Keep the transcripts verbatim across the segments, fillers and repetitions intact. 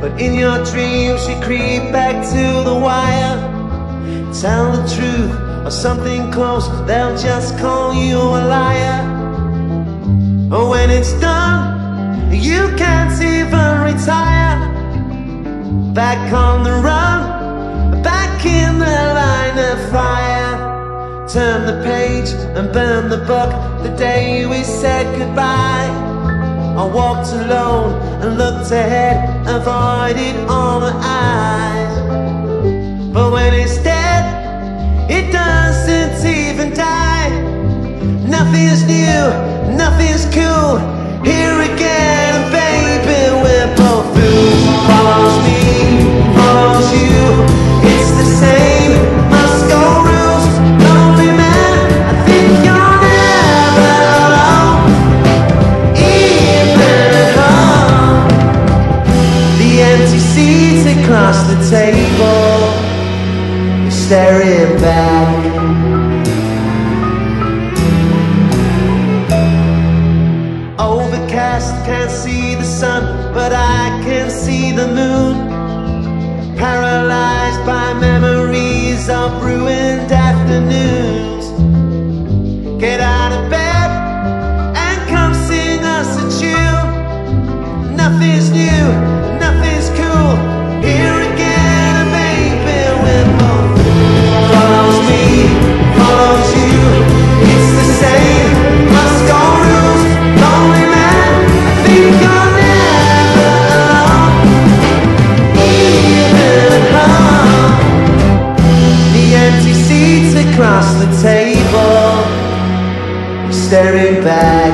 But in your dreams you creep back to the wire. Tell the truth or something close, they'll just call you a liar. Oh, when it's done, you can't even retire. Back on the run, back in the line of fire. Turn the page and burn the book, the day we said goodbye. I walked alone and looked ahead, avoided all the eyes. But when it's dead, it doesn't even die. Nothing's new, nothing's cool. Here again, baby, we're both fools. Follows me, follows you. It's the same Moscow rules. Lonely man, I think you're never alone, even at home. The empty seats across the table, staring back. Overcast, can't see the sun, but I can see the moon. Paralyzed by memories of ruined afternoons. Get out of bed and come sing us a tune. Nothing's new, nothing's cool. Here again, baby, we're both. Follows me, follows you. It's the same Moscow rules. Lonely man, I think you're never alone, even at home. The empty seats across the table, staring back.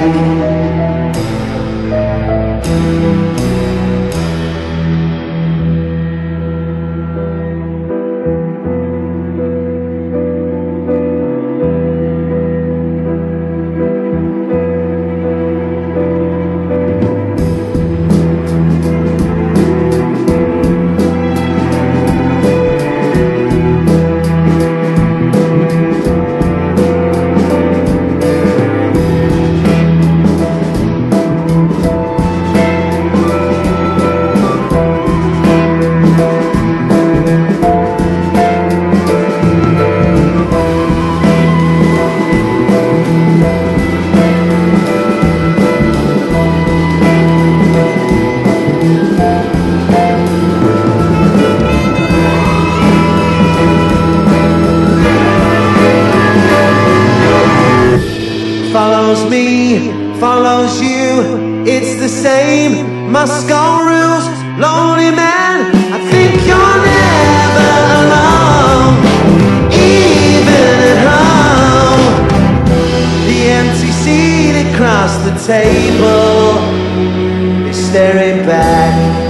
Follows me, follows you. It's the same Moscow rules. Lonely man, I think you're never alone, even at home. The empty seat across the table is staring back.